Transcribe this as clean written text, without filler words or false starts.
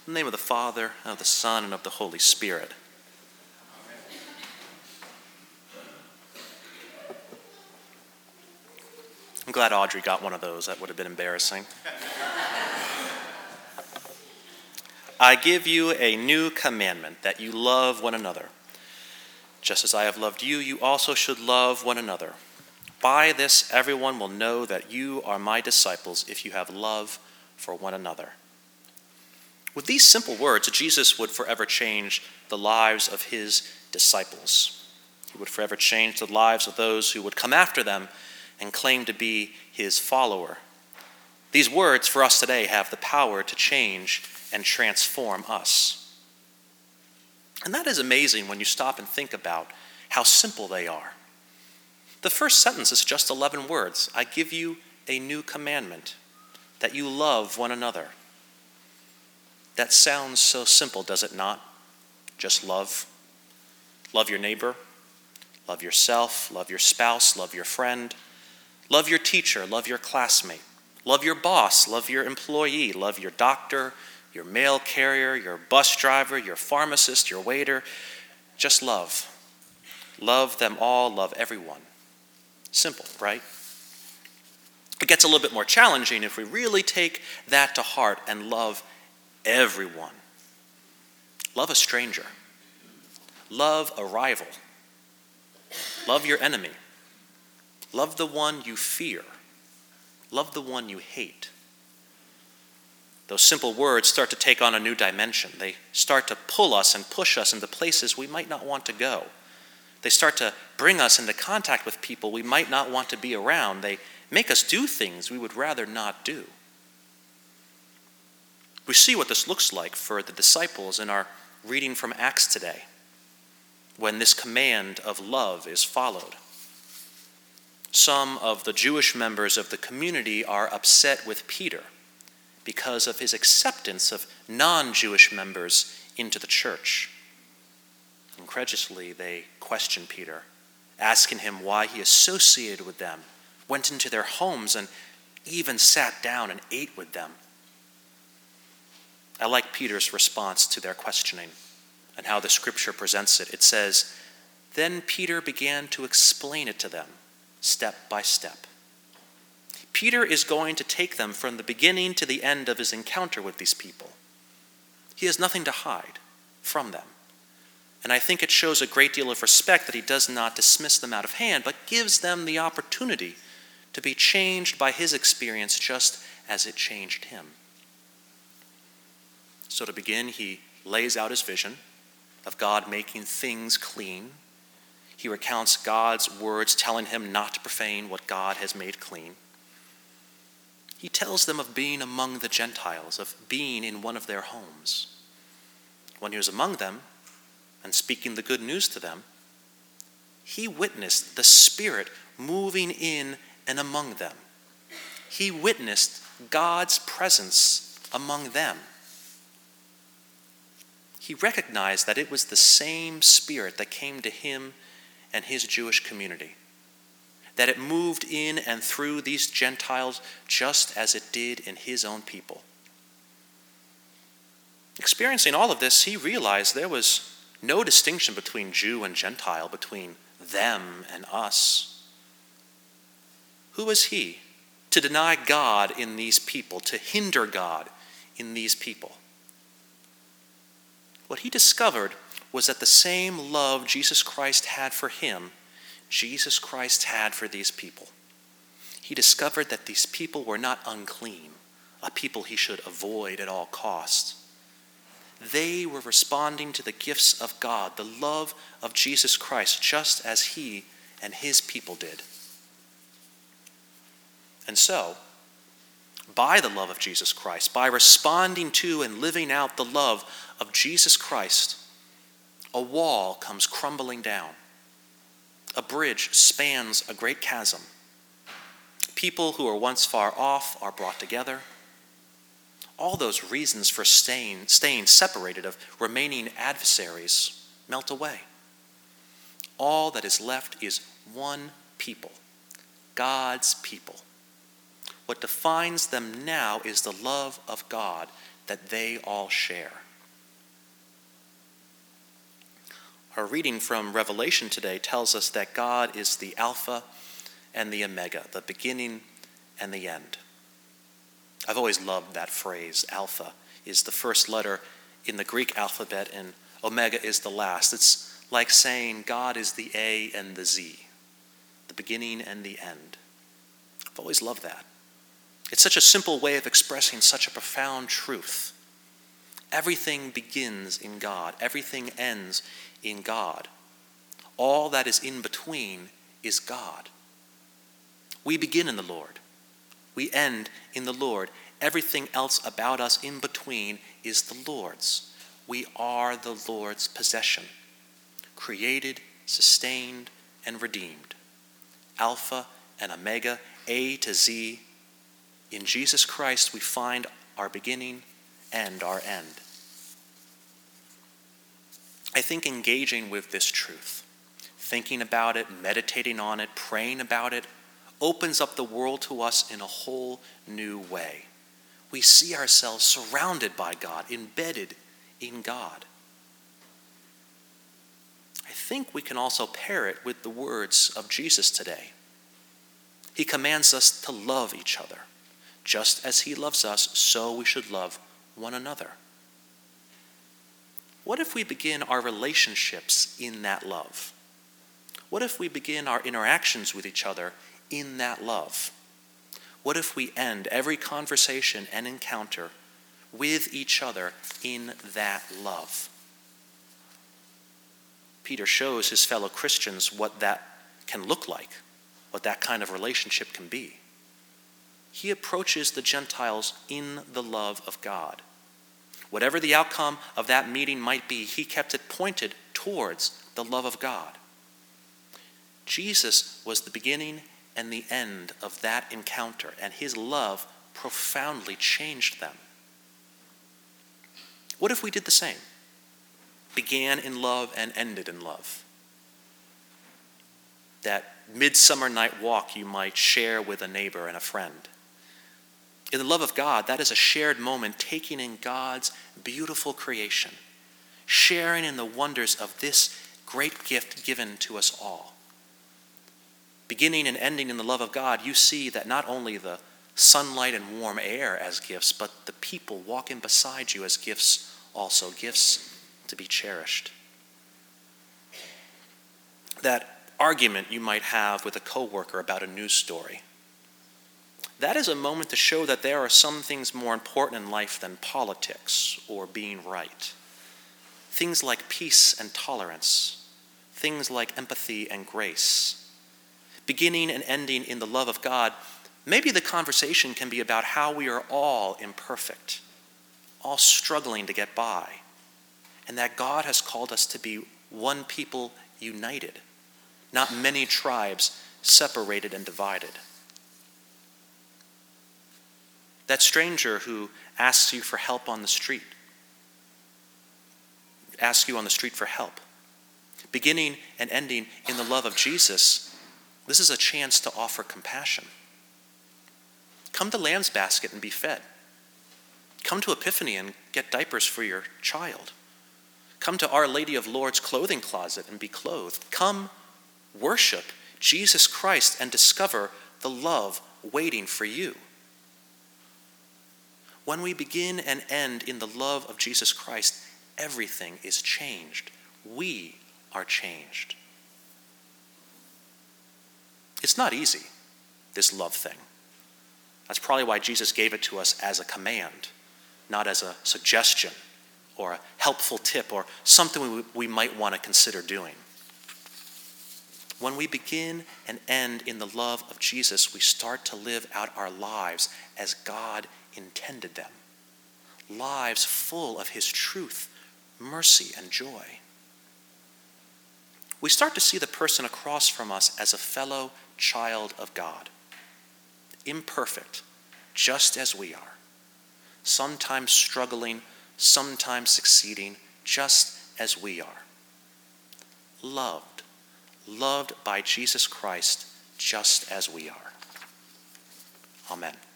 In the name of the Father, and of the Son, and of the Holy Spirit. I'm glad Audrey got one of those. That would have been embarrassing. I give you a new commandment, that you love one another. Just as I have loved you, you also should love one another. By this, everyone will know that you are my disciples if you have love for one another. With these simple words, Jesus would forever change the lives of his disciples. He would forever change the lives of those who would come after them and claim to be his follower. These words for us today have the power to change and transform us. And that is amazing when you stop and think about how simple they are. The first sentence is just 11 words. I give you a new commandment, that you love one another. That sounds so simple, does it not? Just love. Love your neighbor. Love yourself. Love your spouse. Love your friend. Love your teacher. Love your classmate. Love your boss. Love your employee. Love your doctor, your mail carrier, your bus driver, your pharmacist, your waiter. Just love. Love them all. Love everyone. Simple, right? It gets a little bit more challenging if we really take that to heart and love everyone. Love a stranger. Love a rival. Love your enemy. Love the one you fear. Love the one you hate. Those simple words start to take on a new dimension. They start to pull us and push us into places we might not want to go. They start to bring us into contact with people we might not want to be around. They make us do things we would rather not do. We see what this looks like for the disciples in our reading from Acts today, when this command of love is followed. Some of the Jewish members of the community are upset with Peter because of his acceptance of non-Jewish members into the church. Incredulously, they question Peter, asking him why he associated with them, went into their homes, and even sat down and ate with them. I like Peter's response to their questioning and how the scripture presents it. It says, "Then Peter began to explain it to them, step by step." Peter is going to take them from the beginning to the end of his encounter with these people. He has nothing to hide from them. And I think it shows a great deal of respect that he does not dismiss them out of hand, but gives them the opportunity to be changed by his experience just as it changed him. So to begin, he lays out his vision of God making things clean. He recounts God's words telling him not to profane what God has made clean. He tells them of being among the Gentiles, of being in one of their homes. When he was among them and speaking the good news to them, he witnessed the Spirit moving in and among them. He witnessed God's presence among them. He recognized that it was the same Spirit that came to him and his Jewish community, that it moved in and through these Gentiles just as it did in his own people. Experiencing all of this, he realized there was no distinction between Jew and Gentile, between them and us. Who is he to deny God in these people, to hinder God in these people? What he discovered was that the same love Jesus Christ had for him, Jesus Christ had for these people. He discovered that these people were not unclean, a people he should avoid at all costs. They were responding to the gifts of God, the love of Jesus Christ, just as he and his people did. And so, by the love of Jesus Christ, by responding to and living out the love of Jesus Christ, a wall comes crumbling down. A bridge spans a great chasm. People who were once far off are brought together. All those reasons for staying separated, of remaining adversaries, melt away. All that is left is one people, God's people. What defines them now is the love of God that they all share. Our reading from Revelation today tells us that God is the Alpha and the Omega, the beginning and the end. I've always loved that phrase. Alpha is the first letter in the Greek alphabet and Omega is the last. It's like saying God is the A and the Z, the beginning and the end. I've always loved that. It's such a simple way of expressing such a profound truth. Everything begins in God. Everything ends in God. All that is in between is God. We begin in the Lord. We end in the Lord. Everything else about us in between is the Lord's. We are the Lord's possession, created, sustained, and redeemed. Alpha and Omega, A to Z. In Jesus Christ we find our beginning and our end. I think engaging with this truth, thinking about it, meditating on it, praying about it, opens up the world to us in a whole new way. We see ourselves surrounded by God, embedded in God. I think we can also pair it with the words of Jesus today. He commands us to love each other. Just as he loves us, so we should love one another. What if we begin our relationships in that love? What if we begin our interactions with each other in that love? What if we end every conversation and encounter with each other in that love? Peter shows his fellow Christians what that can look like, what that kind of relationship can be. He approaches the Gentiles in the love of God. Whatever the outcome of that meeting might be, he kept it pointed towards the love of God. Jesus was the beginning and the end of that encounter, and his love profoundly changed them. What if we did the same? Began in love and ended in love. That midsummer night walk you might share with a neighbor and a friend. In the love of God, that is a shared moment taking in God's beautiful creation, sharing in the wonders of this great gift given to us all. Beginning and ending in the love of God, you see that not only the sunlight and warm air as gifts, but the people walking beside you as gifts also, gifts to be cherished. That argument you might have with a coworker about a news story, that is a moment to show that there are some things more important in life than politics or being right. Things like peace and tolerance, things like empathy and grace. Beginning and ending in the love of God, maybe the conversation can be about how we are all imperfect, all struggling to get by, and that God has called us to be one people united, not many tribes separated and divided. That stranger who asks you for help on the street, asks you on the street for help. Beginning and ending in the love of Jesus, this is a chance to offer compassion. Come to Lamb's Basket and be fed. Come to Epiphany and get diapers for your child. Come to Our Lady of Lourdes clothing closet and be clothed. Come worship Jesus Christ and discover the love waiting for you. When we begin and end in the love of Jesus Christ, everything is changed. We are changed. It's not easy, this love thing. That's probably why Jesus gave it to us as a command, not as a suggestion or a helpful tip or something we might want to consider doing. When we begin and end in the love of Jesus, we start to live out our lives as God intended them. Lives full of his truth, mercy, and joy. We start to see the person across from us as a fellow child of God. Imperfect, just as we are. Sometimes struggling, sometimes succeeding, just as we are. Loved by Jesus Christ, just as we are. Amen.